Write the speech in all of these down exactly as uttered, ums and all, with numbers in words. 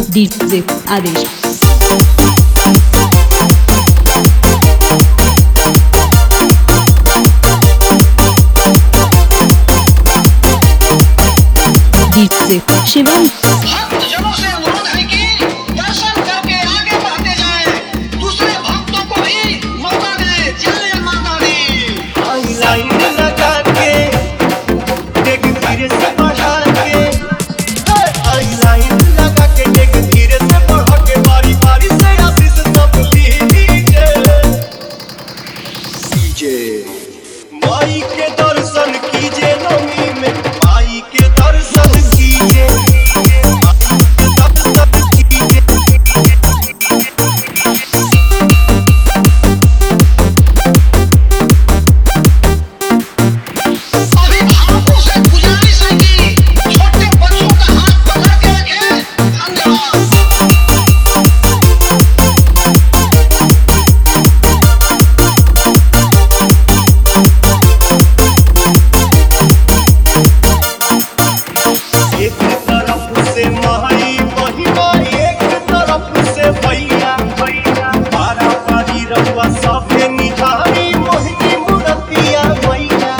DJ आदेश DJ Shivam भक्तजनों से अनुरोध है कि दर्शन करके आगे बढ़ते जाएं, दूसरे भक्तों को भी मौका दें। जय माता दी। आई लाइन लगा के देख धीरे से बढ़ा के, आई लाइन लगा के देख धीरे से बढ़ा के, बारी बारी से आशीष सब लीजिए। कीजिए माई के दर्शन कीजिए, नवमी में माई के दर्शन कीजिए, अभिभावकों से गुजारिश है कि छोटे बच्चों का हाथ पकड़ के रखें। धन्यवाद। एक तरफ से माई महिमा, एक तरफ से भैया पारा पारी रहुआ सभे निधारी, मोहिनी मूर्तिया मैया।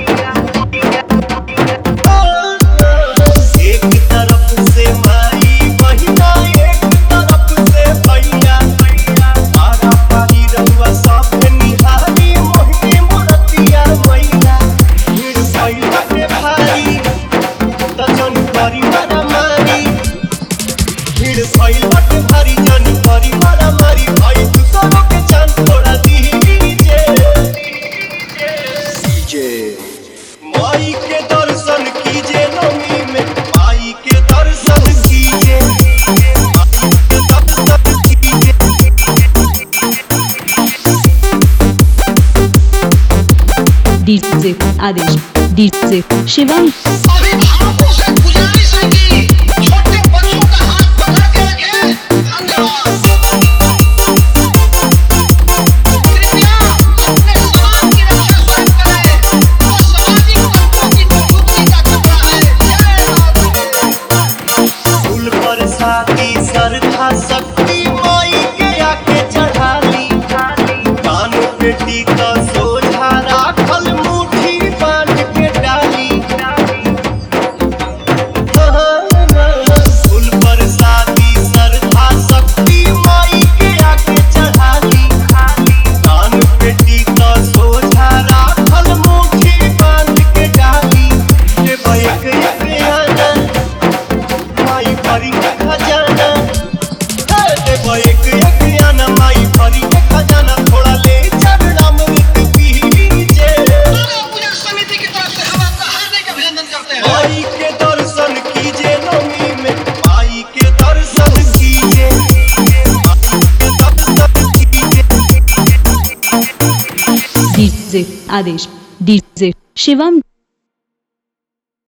एक तरफ से माई महिमा, एक तरफ से भैया पारा पारी रहुआ सभे निधारी, मोहिनी मूर्तिया मैया। भीड़ भइल बाटे भारी जन करी मारा मारी, भीड़ भइल बाटे भारी जन करी मारा मारी, भाई दूसरों के जान थोड़ा दीजिए। कीजिए माई के दर्शन कीजिए, नवमी में माई के दर्शन कीजिए, माई के दर्शन कीजिए। डीजे आदेश डीजे शिवम अभिभावकों से गुजारिश है कि छोटे बच्चों का हाथ पकड़ के रखें। धन्यवाद। कृपया अपने समाज की रक्षा स्वयं करें। वो सामाजिक तंत्रों की मजबूती का खतरा है। जय माता दी। फूल पर साथी श्रद्धा शक्ति माई के आके चढ़ाली, कान बेटी का सोझा राखल मुट्ठी बांध के डाली। फूल पर साथी श्रद्धा शक्ति माई के आके चढ़ाली, कान बेटी का सोझा राखल मुट्ठी बांध के डाली। जे बैक एक आना माई भरी के खजाना, देव एक एक आना माई भरी के खजाना, थोड़ा ले चरणामृत पीजिए। दुर्गा पूजा समिति की तरफ से हम आपका हार्दिक अभिनंदन करते हैं। माई के दर्शन कीजिए, नवमी में माई के दर्शन कीजिए, माई के दर्शन कीजिए। डीजे आदेश डीजे शिवम